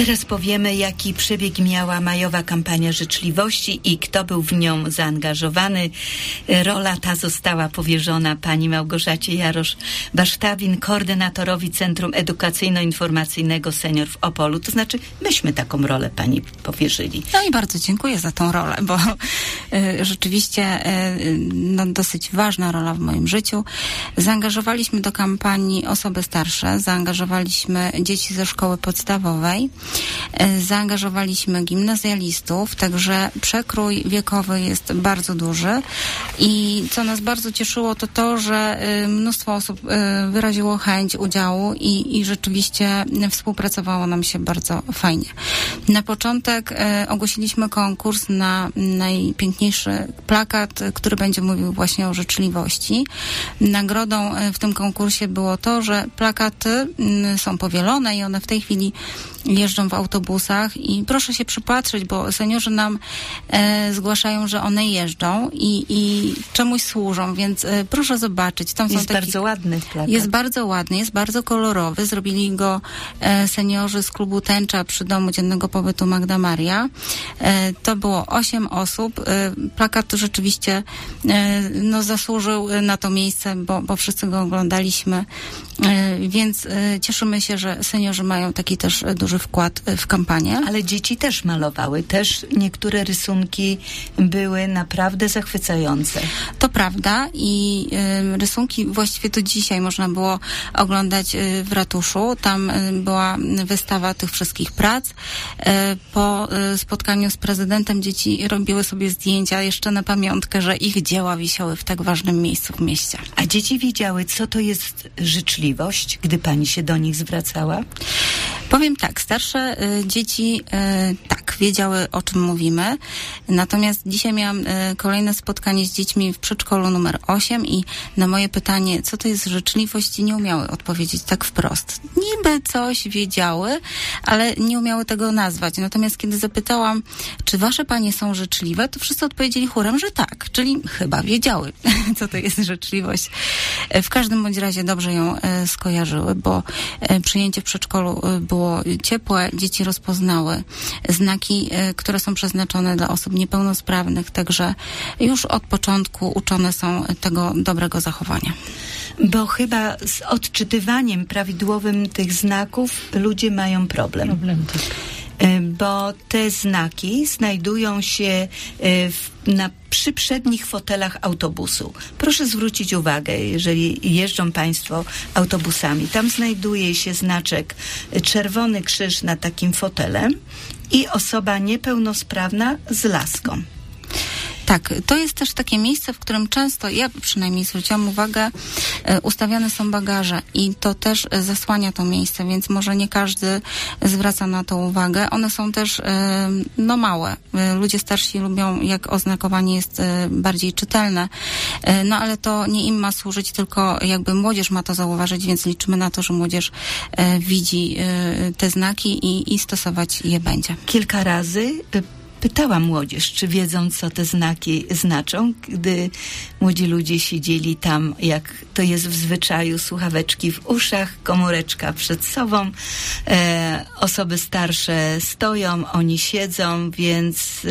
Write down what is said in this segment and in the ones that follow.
Teraz powiemy, jaki przebieg miała majowa kampania życzliwości i kto był w nią zaangażowany. Rola ta została powierzona pani Małgorzacie Jarosz-Basztawin, koordynatorowi Centrum Edukacyjno-Informacyjnego Senior w Opolu. To znaczy, myśmy taką rolę pani powierzyli. No i bardzo dziękuję za tą rolę, bo rzeczywiście dosyć ważna rola w moim życiu. Zaangażowaliśmy do kampanii osoby starsze, zaangażowaliśmy dzieci ze szkoły podstawowej, zaangażowaliśmy gimnazjalistów, także przekrój wiekowy jest bardzo duży i co nas bardzo cieszyło, to to, że mnóstwo osób wyraziło chęć udziału i rzeczywiście współpracowało nam się bardzo fajnie. Na początek ogłosiliśmy konkurs na najpiękniejszy plakat, który będzie mówił właśnie o życzliwości. Nagrodą w tym konkursie było to, że plakaty są powielone i one w tej chwili jeżdżą w autobusach i proszę się przypatrzeć, bo seniorzy nam zgłaszają, że one jeżdżą i czemuś służą, więc proszę zobaczyć. Tam jest bardzo ładny plakat. Jest bardzo ładny, jest bardzo kolorowy. Zrobili go seniorzy z klubu Tęcza przy Domu Dziennego Pobytu Magda Maria. To było 8 osób. Plakat rzeczywiście zasłużył na to miejsce, bo wszyscy go oglądaliśmy, więc cieszymy się, że seniorzy mają taki też duży wkład w kampanię. Ale dzieci też malowały, też niektóre rysunki były naprawdę zachwycające. To prawda i rysunki właściwie to dzisiaj można było oglądać w ratuszu. Tam była wystawa tych wszystkich prac. Po spotkaniu z prezydentem dzieci robiły sobie zdjęcia jeszcze na pamiątkę, że ich dzieła wisiały w tak ważnym miejscu w mieście. A dzieci wiedziały, co to jest życzliwość, gdy pani się do nich zwracała? Powiem tak, starsze dzieci tak, wiedziały, o czym mówimy. Natomiast dzisiaj miałam kolejne spotkanie z dziećmi w przedszkolu numer 8 i na moje pytanie, co to jest życzliwość, nie umiały odpowiedzieć tak wprost. Niby coś wiedziały, ale nie umiały tego nazwać. Natomiast kiedy zapytałam, czy wasze panie są życzliwe, to wszyscy odpowiedzieli chórem, że tak. Czyli chyba wiedziały, co to jest życzliwość. W każdym bądź razie dobrze ją skojarzyły, bo przyjęcie w przedszkolu było ciepłe, dzieci rozpoznały znaki, które są przeznaczone dla osób niepełnosprawnych, także już od początku uczone są tego dobrego zachowania. Bo chyba z odczytywaniem prawidłowym tych znaków ludzie mają problem. Bo te znaki znajdują się przy przednich fotelach autobusu. Proszę zwrócić uwagę, jeżeli jeżdżą państwo autobusami, tam znajduje się znaczek czerwony krzyż nad takim fotelem i osoba niepełnosprawna z laską. Tak, to jest też takie miejsce, w którym często, ja przynajmniej zwróciłam uwagę, ustawiane są bagaże i to też zasłania to miejsce, więc może nie każdy zwraca na to uwagę. One są też małe. Ludzie starsi lubią, jak oznakowanie jest bardziej czytelne, ale to nie im ma służyć, tylko jakby młodzież ma to zauważyć, więc liczymy na to, że młodzież widzi te znaki i stosować je będzie. Kilka razy pytałam młodzież, czy wiedzą, co te znaki znaczą, gdy młodzi ludzie siedzieli tam, jak to jest w zwyczaju, słuchaweczki w uszach, komóreczka przed sobą, osoby starsze stoją, oni siedzą, więc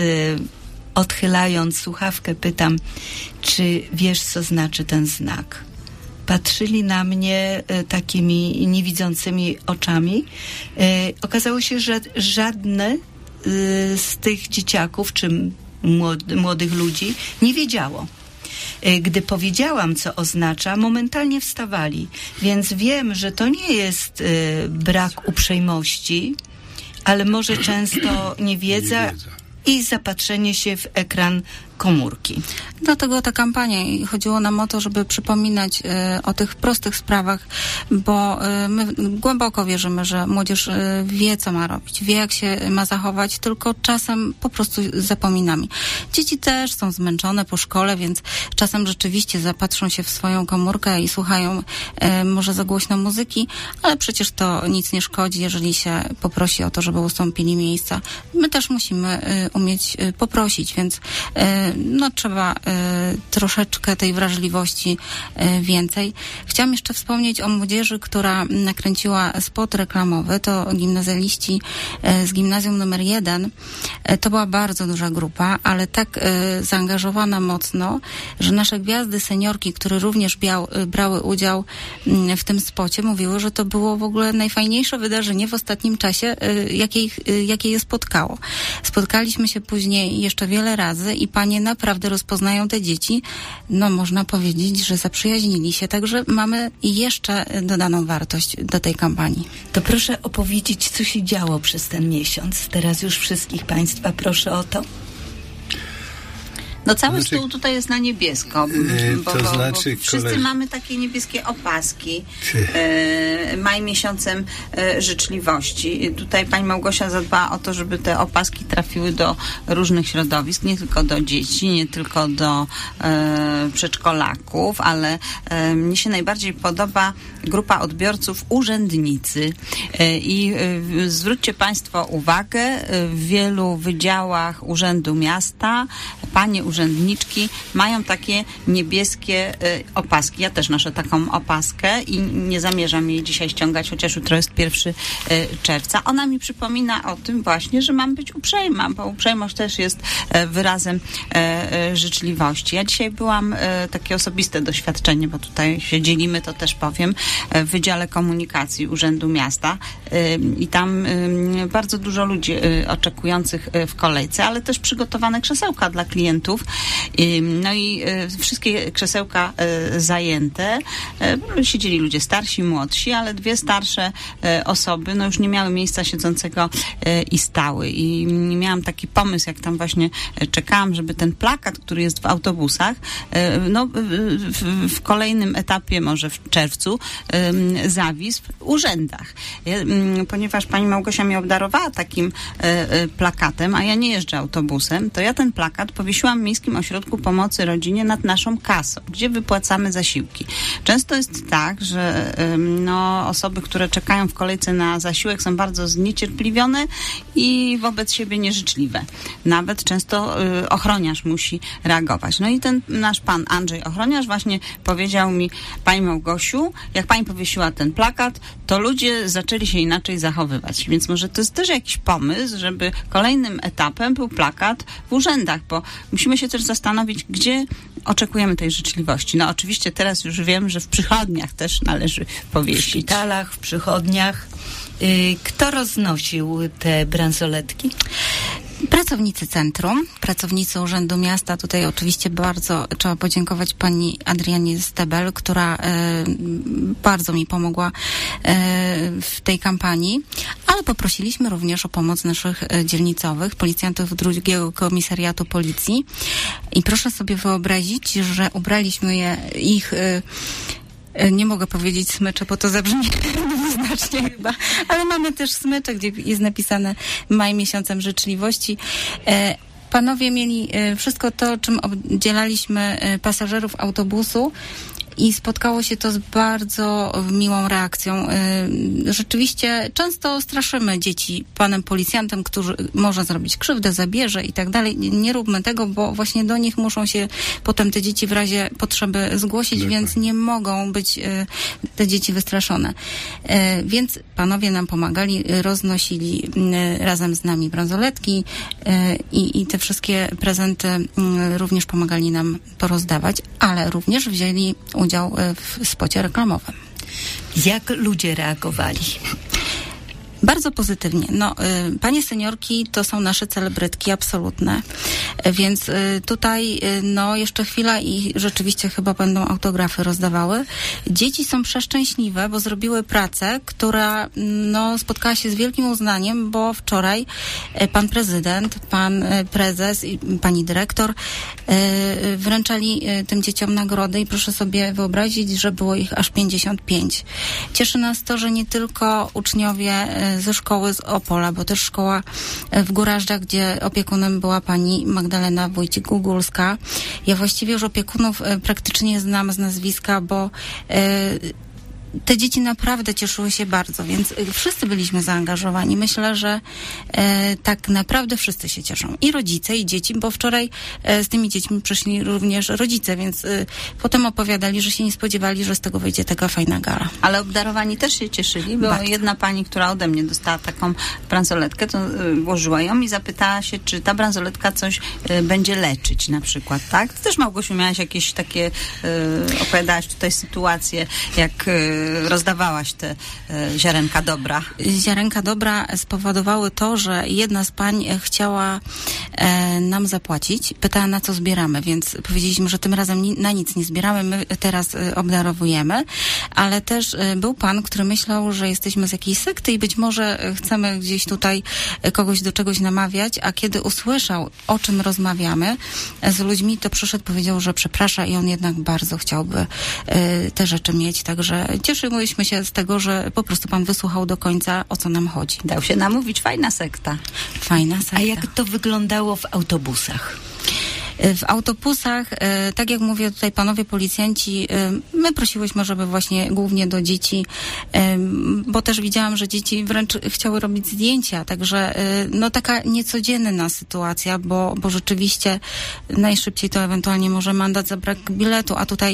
odchylając słuchawkę pytam, czy wiesz, co znaczy ten znak? Patrzyli na mnie takimi niewidzącymi oczami. Okazało się, że żadne z tych dzieciaków czy młodych ludzi nie wiedziało. Gdy powiedziałam, co oznacza, momentalnie wstawali. Więc wiem, że to nie jest brak uprzejmości, ale może często niewiedza i zapatrzenie się w ekran komórki. Dlatego ta kampania i chodziło nam o to, żeby przypominać o tych prostych sprawach, bo my głęboko wierzymy, że młodzież wie, co ma robić, wie, jak się ma zachować, tylko czasem po prostu zapominamy. Dzieci też są zmęczone po szkole, więc czasem rzeczywiście zapatrzą się w swoją komórkę i słuchają może za głośno muzyki, ale przecież to nic nie szkodzi, jeżeli się poprosi o to, żeby ustąpili miejsca. My też musimy umieć poprosić, więc no trzeba troszeczkę tej wrażliwości więcej. Chciałam jeszcze wspomnieć o młodzieży, która nakręciła spot reklamowy. To gimnazjaliści z gimnazjum numer 1. To była bardzo duża grupa, ale tak zaangażowana mocno, że nasze gwiazdy seniorki, które również brały udział w tym spocie, mówiły, że to było w ogóle najfajniejsze wydarzenie w ostatnim czasie, jakie je spotkało. Spotkaliśmy się później jeszcze wiele razy i panie naprawdę rozpoznają te dzieci. No można powiedzieć, że zaprzyjaźnili się, także mamy jeszcze dodaną wartość do tej kampanii. To proszę opowiedzieć, co się działo przez ten miesiąc. Teraz już wszystkich państwa proszę o to. No cały stół tutaj jest na niebiesko, bo wszyscy mamy takie niebieskie opaski. Maj miesiącem życzliwości. Tutaj pani Małgosia zadbała o to, żeby te opaski trafiły do różnych środowisk, nie tylko do dzieci, nie tylko do przedszkolaków, ale mnie się najbardziej podoba grupa odbiorców urzędnicy. I zwróćcie państwo uwagę, w wielu wydziałach Urzędu Miasta panie urzędniczki mają takie niebieskie opaski. Ja też noszę taką opaskę i nie zamierzam jej dzisiaj ściągać, chociaż jutro jest 1 czerwca. Ona mi przypomina o tym właśnie, że mam być uprzejma, bo uprzejmość też jest wyrazem życzliwości. Ja dzisiaj byłam, takie osobiste doświadczenie, bo tutaj się dzielimy, to też powiem, w Wydziale Komunikacji Urzędu Miasta i tam bardzo dużo ludzi oczekujących w kolejce, ale też przygotowane krzesełka dla klientów. No i wszystkie krzesełka zajęte. Siedzieli ludzie starsi, młodsi, ale 2 starsze osoby no już nie miały miejsca siedzącego i stały. I miałam taki pomysł, jak tam właśnie czekałam, żeby ten plakat, który jest w autobusach, no w kolejnym etapie, może w czerwcu, zawisł w urzędach. Ponieważ pani Małgosia mnie obdarowała takim plakatem, a ja nie jeżdżę autobusem, to ja ten plakat powiesiłam w Miejskim Ośrodku Pomocy Rodzinie nad naszą kasą, gdzie wypłacamy zasiłki. Często jest tak, że no, osoby, które czekają w kolejce na zasiłek, są bardzo zniecierpliwione i wobec siebie nieżyczliwe. Nawet często ochroniarz musi reagować. No i ten nasz pan Andrzej ochroniarz właśnie powiedział mi: pani Małgosiu, jak pani powiesiła ten plakat, to ludzie zaczęli się inaczej zachowywać. Więc może to jest też jakiś pomysł, żeby kolejnym etapem był plakat w urzędach, bo musimy się też zastanowić, gdzie oczekujemy tej życzliwości. No oczywiście teraz już wiem, że w przychodniach też należy powiesić. W szpitalach, w przychodniach. Kto roznosił te bransoletki? Pracownicy centrum, pracownicy Urzędu Miasta. Tutaj oczywiście bardzo trzeba podziękować pani Adrianie Stebel, która bardzo mi pomogła w tej kampanii, ale poprosiliśmy również o pomoc naszych dzielnicowych, policjantów 2 Komisariatu Policji i proszę sobie wyobrazić, że ubraliśmy ich nie mogę powiedzieć smycze, bo to zabrzmi znacznie chyba, ale mamy też smycze, gdzie jest napisane maj miesiącem życzliwości. Panowie mieli wszystko to, czym oddzielaliśmy pasażerów autobusu i spotkało się to z bardzo miłą reakcją. Rzeczywiście często straszymy dzieci panem policjantem, który może zrobić krzywdę, zabierze i tak dalej. Nie róbmy tego, bo właśnie do nich muszą się potem te dzieci w razie potrzeby zgłosić, więc nie mogą być te dzieci wystraszone. Więc panowie nam pomagali, roznosili razem z nami bransoletki i te wszystkie prezenty również pomagali nam porozdawać, ale również wzięli udział w spocie reklamowym. Jak ludzie reagowali? Bardzo pozytywnie. No, panie seniorki to są nasze celebrytki absolutne, więc tutaj no jeszcze chwila i rzeczywiście chyba będą autografy rozdawały. Dzieci są przeszczęśliwe, bo zrobiły pracę, która no spotkała się z wielkim uznaniem, bo wczoraj pan prezydent, pan prezes i pani dyrektor wręczali tym dzieciom nagrody i proszę sobie wyobrazić, że było ich aż 55. Cieszy nas to, że nie tylko uczniowie ze szkoły z Opola, bo też szkoła w Górażdżach, gdzie opiekunem była pani Magdalena Wójcik-Gugulska. Ja właściwie już opiekunów praktycznie znam z nazwiska, bo te dzieci naprawdę cieszyły się bardzo, więc wszyscy byliśmy zaangażowani. Myślę, że tak naprawdę wszyscy się cieszą. I rodzice, i dzieci, bo wczoraj z tymi dziećmi przyszli również rodzice, więc potem opowiadali, że się nie spodziewali, że z tego wyjdzie taka fajna gala. Ale obdarowani też się cieszyli, bo bardzo. Jedna pani, która ode mnie dostała taką bransoletkę, to włożyła ją i zapytała się, czy ta bransoletka coś będzie leczyć na przykład, tak? Ty też, Małgosiu, miałaś jakieś takie, opowiadałaś tutaj sytuację, jak rozdawałaś te ziarenka dobra. Ziarenka dobra spowodowały to, że jedna z pań chciała nam zapłacić. Pytała, na co zbieramy, więc powiedzieliśmy, że tym razem na nic nie zbieramy, my teraz obdarowujemy, ale też był pan, który myślał, że jesteśmy z jakiejś sekty i być może chcemy gdzieś tutaj kogoś do czegoś namawiać, a kiedy usłyszał, o czym rozmawiamy z ludźmi, to przyszedł, powiedział, że przeprasza i on jednak bardzo chciałby te rzeczy mieć, także cieszyliśmy się z tego, że po prostu pan wysłuchał do końca, o co nam chodzi. Dał się namówić, fajna sekta. Fajna sekta. A jak to wyglądało w autobusach? W autobusach, tak jak mówię tutaj panowie policjanci, my prosiłyśmy, żeby właśnie głównie do dzieci, bo też widziałam, że dzieci wręcz chciały robić zdjęcia, także no taka niecodzienna sytuacja, bo rzeczywiście najszybciej to ewentualnie może mandat za brak biletu, a tutaj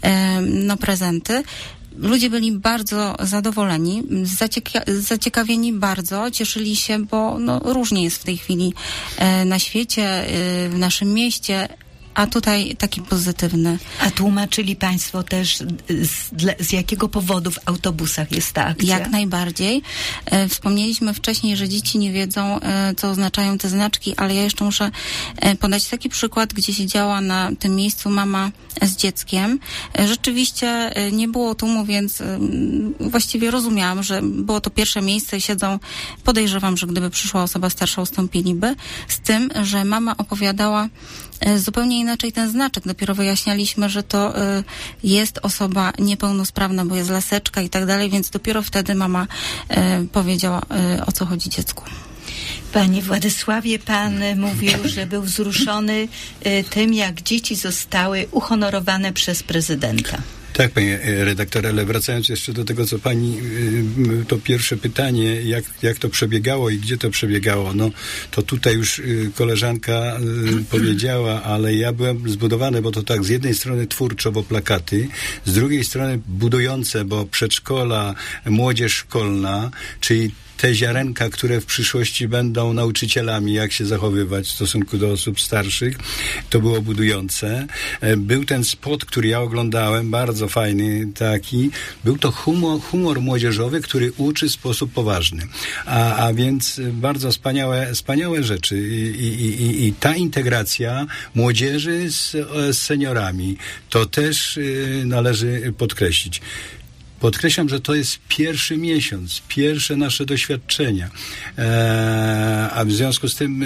no prezenty. Ludzie byli bardzo zadowoleni, zaciekawieni bardzo, cieszyli się, bo no, różnie jest w tej chwili na świecie, w naszym mieście, a tutaj taki pozytywny. A tłumaczyli państwo też, z jakiego powodu w autobusach jest ta akcja? Jak najbardziej. Wspomnieliśmy wcześniej, że dzieci nie wiedzą, co oznaczają te znaczki, ale ja jeszcze muszę podać taki przykład, gdzie siedziała na tym miejscu mama z dzieckiem. Rzeczywiście nie było tłumu, więc właściwie rozumiałam, że było to pierwsze miejsce i siedzą, podejrzewam, że gdyby przyszła osoba starsza, ustąpiliby. Z tym, że mama opowiadała zupełnie inaczej ten znaczek. Dopiero wyjaśnialiśmy, że to jest osoba niepełnosprawna, bo jest laseczka i tak dalej, więc dopiero wtedy mama powiedziała, o co chodzi dziecku. Panie Władysławie, pan mówił, że był wzruszony tym, jak dzieci zostały uhonorowane przez prezydenta. Tak, panie redaktor, ale wracając jeszcze do tego, co pani, to pierwsze pytanie, jak to przebiegało i gdzie to przebiegało, no to tutaj już koleżanka powiedziała, ale ja byłem zbudowany, bo to tak, z jednej strony twórczo, bo plakaty, z drugiej strony budujące, bo przedszkola, młodzież szkolna, czyli te ziarenka, które w przyszłości będą nauczycielami, jak się zachowywać w stosunku do osób starszych, to było budujące. Był ten spot, który ja oglądałem, bardzo fajny taki. Był to humor młodzieżowy, który uczy w sposób poważny. A więc bardzo wspaniałe rzeczy. I ta integracja młodzieży z seniorami, to też należy podkreślić. Podkreślam, że to jest pierwszy miesiąc, pierwsze nasze doświadczenia. A w związku z tym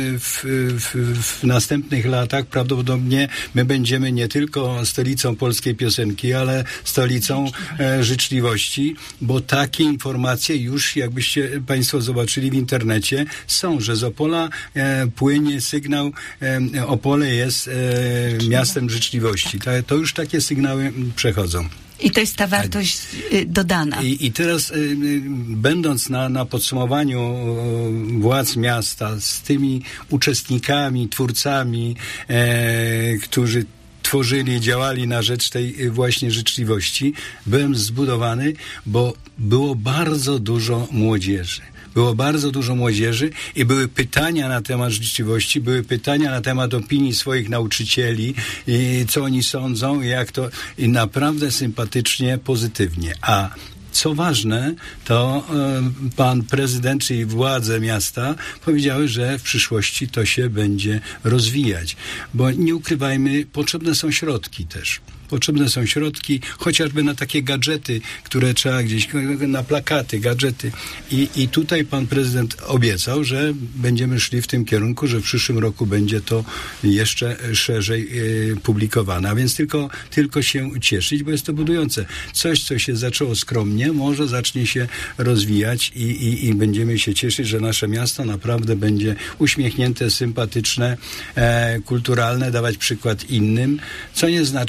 w następnych latach prawdopodobnie my będziemy nie tylko stolicą polskiej piosenki, ale stolicą życzliwości, bo takie informacje już, jakbyście państwo zobaczyli w internecie, są, że z Opola płynie sygnał, Opole jest miastem życzliwości. To już takie sygnały przechodzą. I to jest ta wartość dodana. I teraz, będąc na podsumowaniu władz miasta z tymi uczestnikami, twórcami, którzy tworzyli, działali na rzecz tej właśnie życzliwości, byłem zbudowany, bo było bardzo dużo młodzieży. Było bardzo dużo młodzieży i były pytania na temat życzliwości, były pytania na temat opinii swoich nauczycieli, i co oni sądzą, jak to, i naprawdę sympatycznie, pozytywnie. A co ważne, to pan prezydent, czyli władze miasta powiedziały, że w przyszłości to się będzie rozwijać. Bo nie ukrywajmy, potrzebne są środki też. Potrzebne są środki, chociażby na takie gadżety, które trzeba gdzieś, na plakaty, gadżety. I tutaj pan prezydent obiecał, że będziemy szli w tym kierunku, że w przyszłym roku będzie to jeszcze szerzej publikowane. A więc tylko się cieszyć, bo jest to budujące. Coś, co się zaczęło skromnie, może zacznie się rozwijać i będziemy się cieszyć, że nasze miasto naprawdę będzie uśmiechnięte, sympatyczne, kulturalne, dawać przykład innym, co nie znaczy, że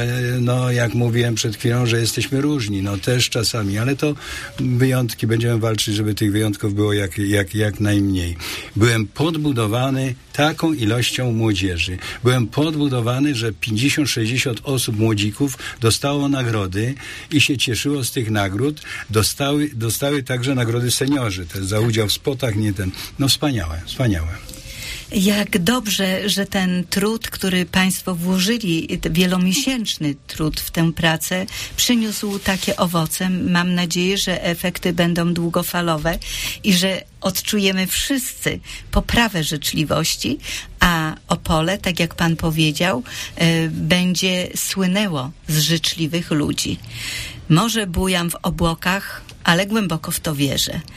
no jak mówiłem przed chwilą, że jesteśmy różni, no też czasami, ale to wyjątki, będziemy walczyć, żeby tych wyjątków było jak najmniej. Byłem podbudowany taką ilością młodzieży. Byłem podbudowany, że 50-60 osób, młodzików dostało nagrody i się cieszyło z tych nagród. Dostały także nagrody seniorzy, też za udział w spotach, no wspaniałe. Jak dobrze, że ten trud, który państwo włożyli, wielomiesięczny trud w tę pracę, przyniósł takie owoce. Mam nadzieję, że efekty będą długofalowe i że odczujemy wszyscy poprawę życzliwości, a Opole, tak jak pan powiedział, będzie słynęło z życzliwych ludzi. Może bujam w obłokach, ale głęboko w to wierzę.